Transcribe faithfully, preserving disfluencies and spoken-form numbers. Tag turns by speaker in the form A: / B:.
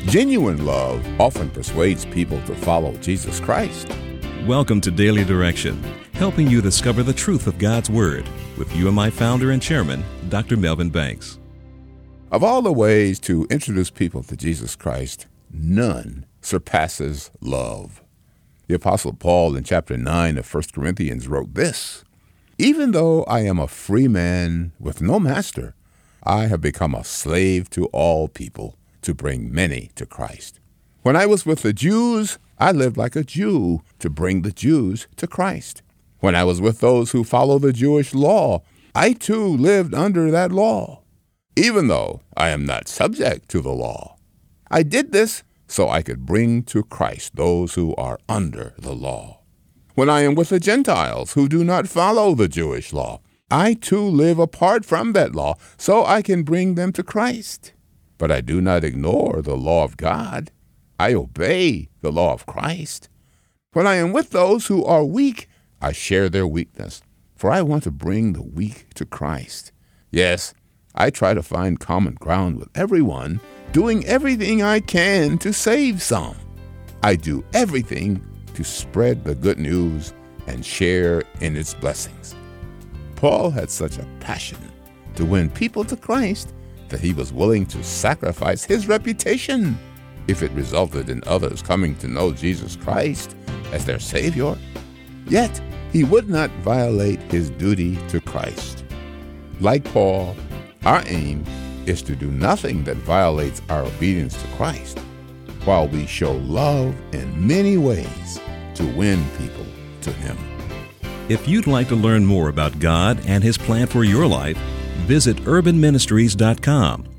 A: Genuine love often persuades people to follow Jesus Christ.
B: Welcome to Daily Direction, helping you discover the truth of God's Word with you and my founder and chairman, Doctor Melvin Banks.
A: Of all the ways to introduce people to Jesus Christ, none surpasses love. The Apostle Paul in chapter nine of First Corinthians wrote this, "Even though I am a free man with no master, I have become a slave to all people to bring many to Christ. When I was with the Jews, I lived like a Jew to bring the Jews to Christ. When I was with those who follow the Jewish law, I too lived under that law. Even though I am not subject to the law, I did this so I could bring to Christ those who are under the law. When I am with the Gentiles who do not follow the Jewish law, I too live apart from that law so I can bring them to Christ. But I do not ignore the law of God. I obey the law of Christ. When I am with those who are weak, I share their weakness, for I want to bring the weak to Christ. Yes, I try to find common ground with everyone, doing everything I can to save some. I do everything to spread the good news and share in its blessings." Paul had such a passion to win people to Christ that he was willing to sacrifice his reputation if it resulted in others coming to know Jesus Christ as their Savior. Yet, he would not violate his duty to Christ. Like Paul, our aim is to do nothing that violates our obedience to Christ, while we show love in many ways to win people to Him.
B: If you'd like to learn more about God and His plan for your life, visit urban ministries dot com